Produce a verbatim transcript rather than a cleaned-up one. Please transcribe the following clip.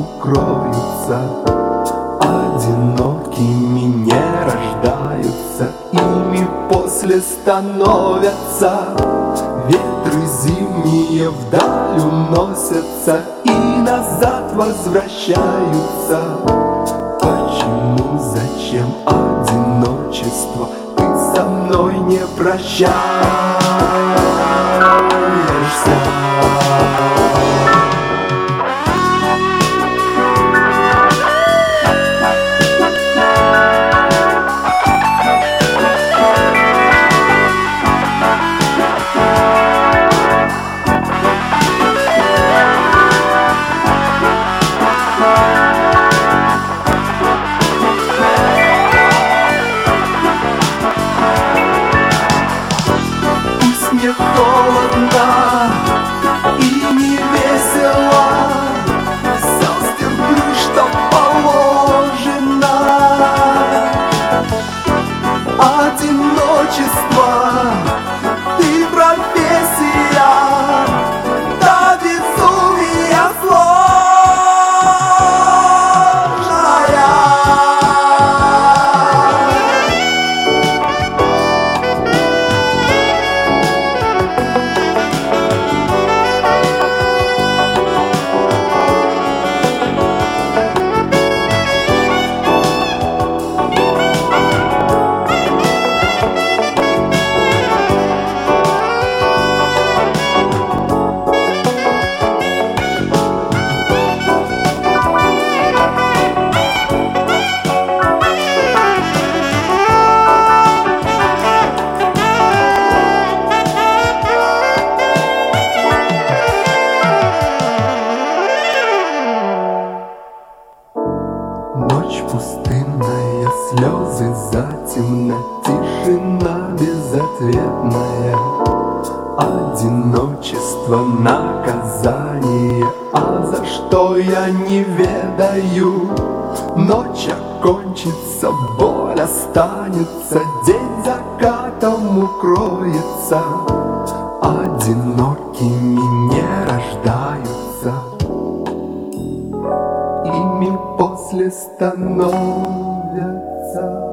укроются. Одинокими не рождаются, ими после становятся. Ветры зимние вдаль уносятся и назад возвращаются. Почему, зачем одиночество? Ты со мной не прощаешься. Не холодно и не весело, все стерплю, что положено. Одиночество, ты профессия, до безумия сложная. Ночь пустынная, слезы затемно, тишина безответная. Одиночество, наказание, а за что я не ведаю. Ночь окончится, боль останется, день закатом укроется. Одинокими не рождаются, ими после становятся.